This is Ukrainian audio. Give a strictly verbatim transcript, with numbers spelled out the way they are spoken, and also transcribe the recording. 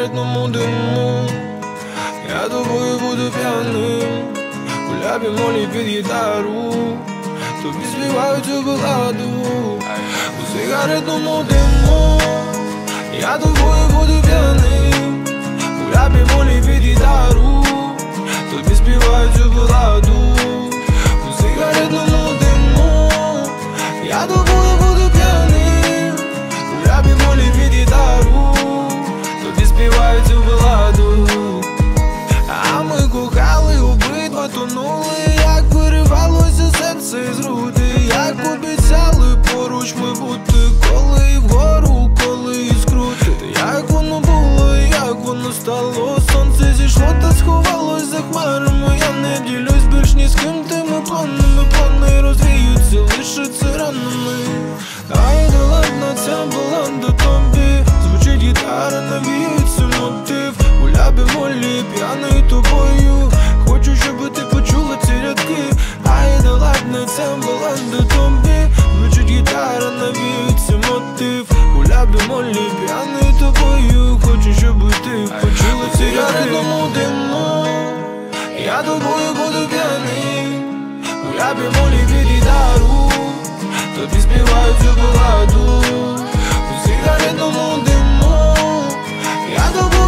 сигаретному диму. Я тобою буду п'яним, гуляю бемолі під гітару, тобі співаю цю баладу у сигаретному диму. Я тобою буду п'яним, гуляю бемолі під гітару, тобі співаю цю баладу у сигаретному диму. Я тобою буду п'яним, гуляю бемолі під гітару, тобі співаю цю баладу. А ми кохали, обидва тонули, як виривалося серце з груди, як обіцяли поруч ми бути, коли і вгору, коли і скрути. Як воно було, як воно стало, сонце зійшло та сховалось за хмарами. Я не ділюсь більш ні з ким тими планами, плани розвіються, лишаться ранами. Ай, да ладно, ця баланда тобі, звучить гітара, навіюється мотив. Гуляю бемолі, п'яний тобою, хочу, щоб ти почула ці рядки. Ай, да ладно, ця баланда тобі, звучить гітара, навіюється мотив. Гуляю бемолі, п'яний тобою, хочу, щоб ти почула ці рядки. У сигаретному диму я тобою буду п'яний, гуляю бемолі під гітару, тобі співаю цю баладу у сигаретному диму. Я тобою